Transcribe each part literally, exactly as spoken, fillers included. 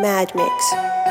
Mad Mix.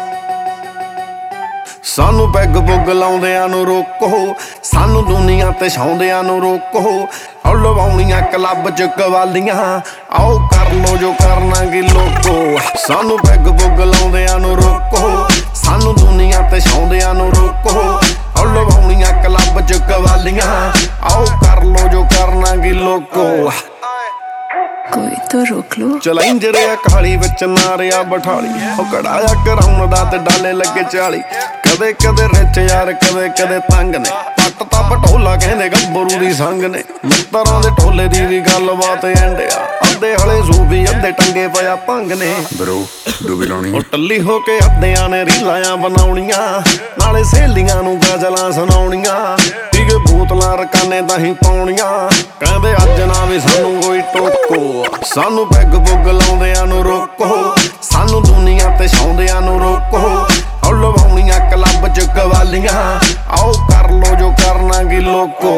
सानू peg पुग लाउंदियां नू रोको, सानू दुनिया ते छाउंदियां नू रोको। आओ लवाउणियां क्लब च कवालियां, आओ कर लो जो करना गी लोको। सानू पैग पुग लाउंदियां नू रोको, सानू दुनिया ते छाउंदियां नू रोको। आओ लवाउणियां क्लब च कवालियां, आओ कर लो जो करना गी लोको। कोई तो रोक लो। चलाइंज रिया काली विच नारिया बठाली, ओ कड़ाया कराउण दा ते डाले लगे चाली। कदे कदे रिच यार कदे कदे तंग ने, पट ता पटोला कहंदे गब्बरू दी संग ने। मित्तरां दे टोले दी भी गलबात एंडिया, अद्धे हले सूबी अद्धे टंगे पिया भंग ने। ब्रो डूबी लाउणी ओ टल्ली हो के अद्धियां ने रीलां बनाउणियां, नाले सहेलियां नू गजलां सुणाउणियां। पीके बोतलां रकाने ताहीं पाउणियां, कहंदे अज ना वी सानू कोई टोको। सानू पैग पुग लाउंदियां नू रोको, सानू दुनिया ते छाउंदियां नू रोको। आओ लवाउणियां क्लब च कवालियां, आओ कर लो जो करना गी लोको।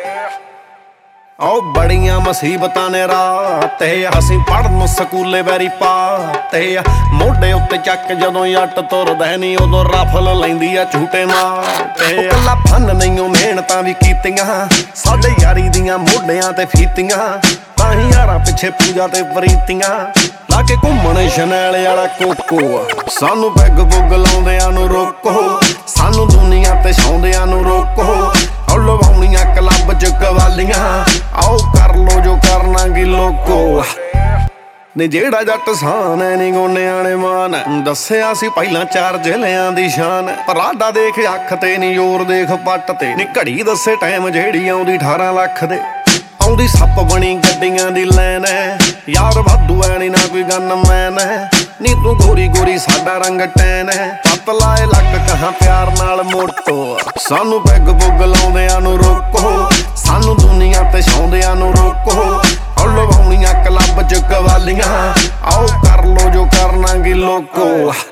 आओ बड़ियां मुसीबतां ने रात असीं पढ़न स्कूले वैरी पाते। मोढे उत्ते चक जदों जट तुरदा नी, उदों रफल लैंदी आ झूटे मारते। कल्ला फन नहीं ओ मेहनतां भी कीतियां, साडे यारी दियां मोढियां ते फीतियां। ताहीं यारां पिछे पूजा ते प्रीतियां, लाके घुम्मण शनैल वाला कोको। सानू पैग पुग लाउंदियां नू रोको, सानू दुनिया ते छाउंदियां नू रोको। आओ लवाउणियां क्लब च कवालियां, आओ कर लो जो करना गी लोको। नी जेड़ा जट शान है नी गोनियां ने मान, दस्सिया सी पहिलां चार जिलियां दी शान। पराडा देख अख ते नी जोर देख पट ते, नी घड़ी दस्से टाइम जेड़ी आउंदी अठारह लख दे। आउंदी सप बनी गड्डियां दी लैन है, यार वाधू है नी ना कोई गन मैन है। नी तू गोरी गोरी साडा रंग टैन है, पत लाए लक कहां प्यार नाल मोटो। सानू पैग पुग लाउंदियां नू रोको, सानू दुनिया ते छाउंदियां नू रोको। आओ लवाउणियां क्लब च कवालियां, आओ कर लो जो करना गी लोको।